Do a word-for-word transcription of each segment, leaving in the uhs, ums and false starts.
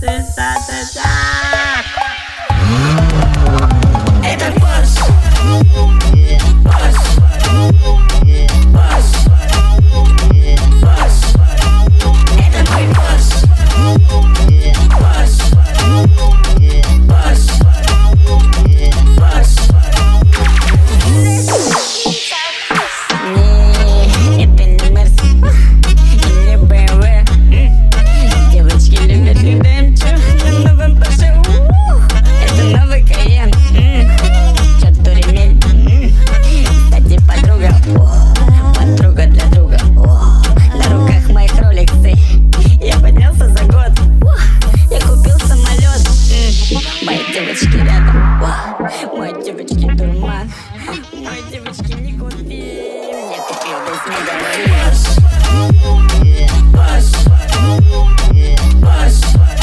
Это Порш, Порш, Порш, Порш. Это мой Порш, Порш, Порш, Порш. Не, это не Мерс, не бэ эм вэ. Девочки любят, когда им чё на новом Порше. Это новый Кайен, чё-то ремень. Кстати, подруга, о, подруга для друга, о, на руках моих роликсы. Я поднялся за год, о, я купил самолет. Мои девочки рядом, о, мои девочки дурман, мои девочки не купи. Я купил весь мегаполис. Порш, Порш,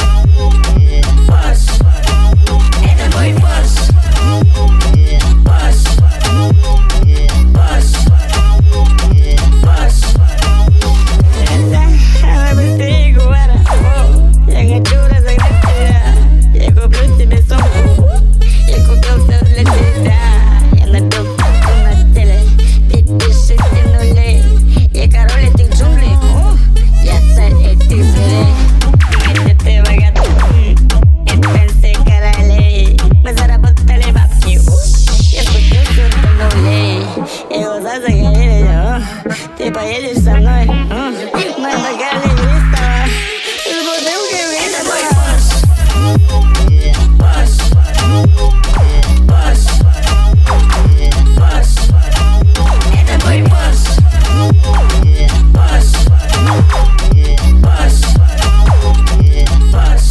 Порш. Это мой Порш, Порш, Порш, Порш. Это она быстрее Ягуара. Я хочу разогнать тебя. Я куплю тебе сумку. Я купил все для тебя. Я набил тату на теле. Пятьдесят шесть нулей. Я король этих джунглей. О, я царь этих зверей. Если ты богат, это пенсия королей. Мы заработали бабки. Я спустился до нулей. И глаза загорелись. О, ты поедешь со мной. О, мы богали Вистова с бутылкой Вистова. Порш, Порш, Порш. Это мой Порш, Порш, Порш, Порш.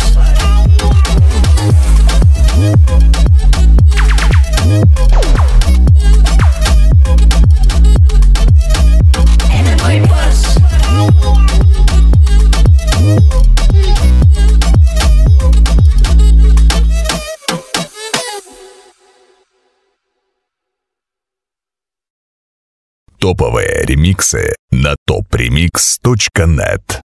Это мой Порш. Топовые ремиксы на топ ремикс точка нет.